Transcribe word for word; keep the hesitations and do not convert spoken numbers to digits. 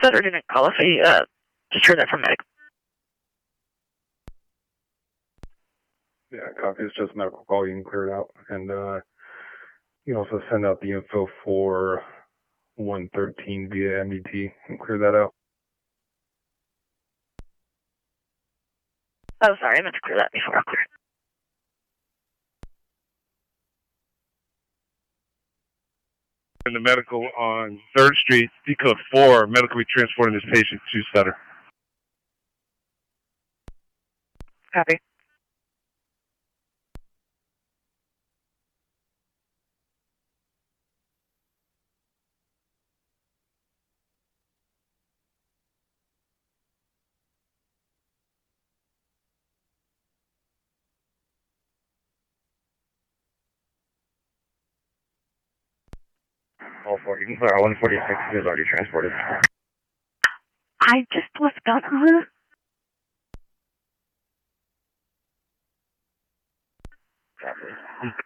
Stutter didn't call us. I uh, just heard that from medic. Yeah, copy. It's just medical call. You can clear it out. And uh, you can also send out the info for one thirteen via M D T and clear that out. Oh, sorry. I meant to clear that before I clear it. In the medical on third Street, D code four, medical be transporting this patient to Sutter. Copy. All four, you can clear out one forty-six, he was already transported. I just was gonna. Copy.